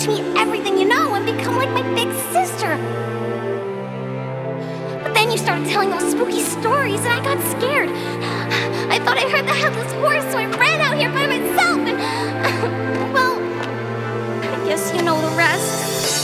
teach me everything you know and become like my big sister. But then you started telling those spooky stories and I got scared. I thought I heard the headless horse, so I ran out here by myself and... well, I guess you know the rest.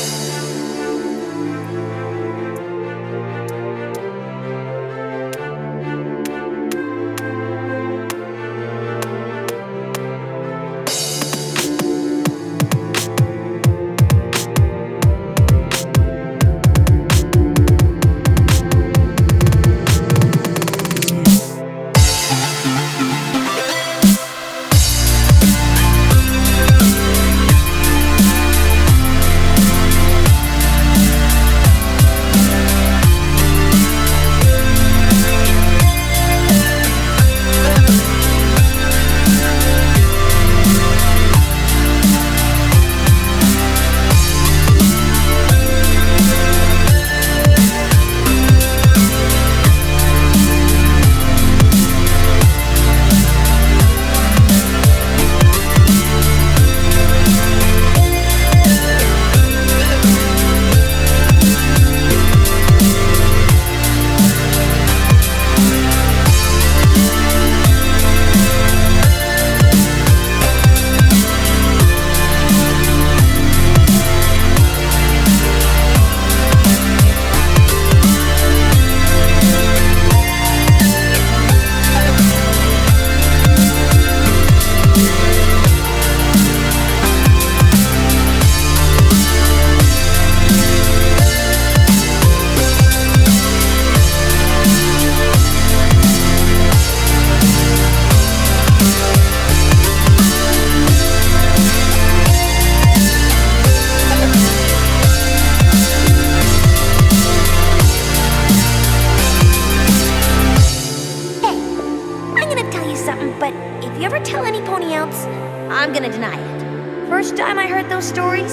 But if you ever tell any pony else, I'm gonna deny it. First time I heard those stories,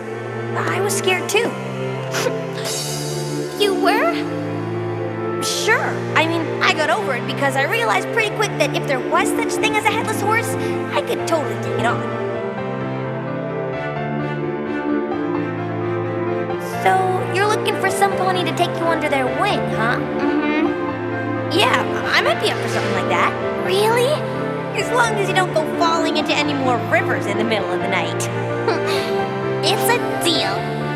I was scared too. You were? Sure. I mean, I got over it because I realized pretty quick that if there was such thing as a headless horse, I could totally take it on. So, you're looking for some pony to take you under their wing, huh? Yeah, I might be up for something like that. Really? As long as you don't go falling into any more rivers in the middle of the night. It's a deal.